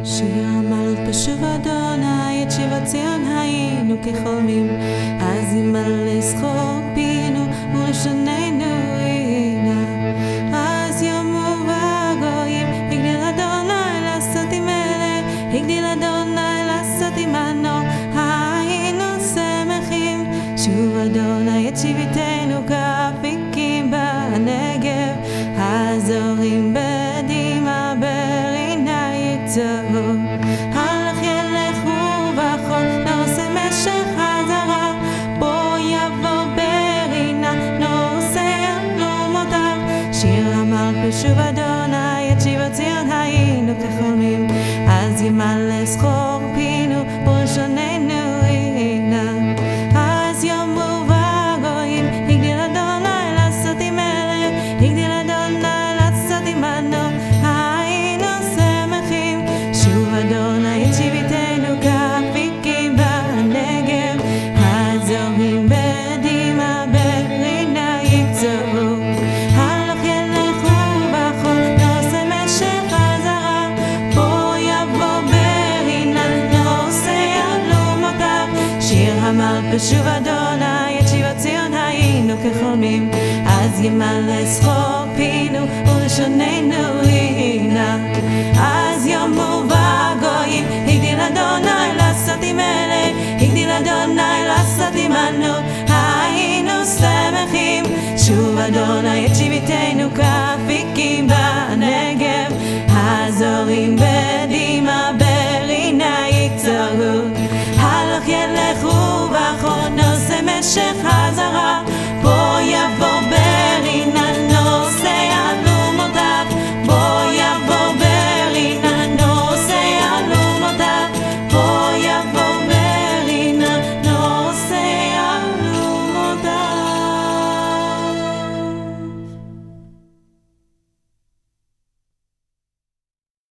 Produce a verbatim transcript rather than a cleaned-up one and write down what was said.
שיר המעלות בשוב אדוני, את שיבת ציון היינו כחולמים. אז ימלא שחוק פינו ולשוננו הנה. אז יאמרו הגויים, הגדיל אדוני לעשות עמנו, הגדיל אדוני לעשות עמנו. היינו שמחים, שוב אדוני את שיבתנו כאפיקים בנגב. הזורים בדמעה ברינה יקצרו. הלך ילך ובכל נושא משך חזרה. בוא יבוא ברינה נושא אלומותיו. שיר המעלות בשוב אדוני, את שיבת ציון היינו כחולמים. אז ימלא שחוק פינו ולשוננו הנה. אז יאמרו הגויים, הגדיל אדוני לעשות עמנו, הגדיל אדוני לעשות עמנו. היינו שמחים, שוב אדוני את שיבתנו כאפיקים בנגב. הזורים בדמעה ברינה יקצרו. הלך ילך ובכל נושא משך חזרה. בוא יבוא ברינה נושא אלומותיו. שיר המעלות בשוב אדוני, את שיבת ציון היינו כחולמים. אז ימלא שחוק פינו ולשוננו הנה. אז יאמרו הגויים, הגדיל אדוני לעשות עמנו, הגדיל אדוני לעשות עמנו. היינו שמחים, שוב אדוני את שיבתנו כאפיקים בנגב. הזורים בדמעה ברינה יקצרו. הלך ילך ובכל נושא משך חזרה.